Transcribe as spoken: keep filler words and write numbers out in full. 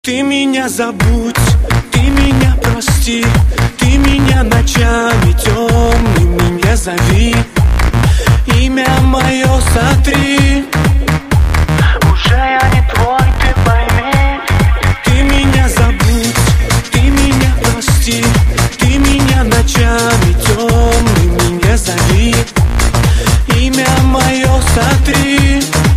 Ты меня забудь, ты меня прости, ты меня ночами темными не зови, имя мое сотри. Уже я не твой, ты пойми. Ты меня забудь, ты меня прости, ты меня ночами темными не зови, имя мое сотри.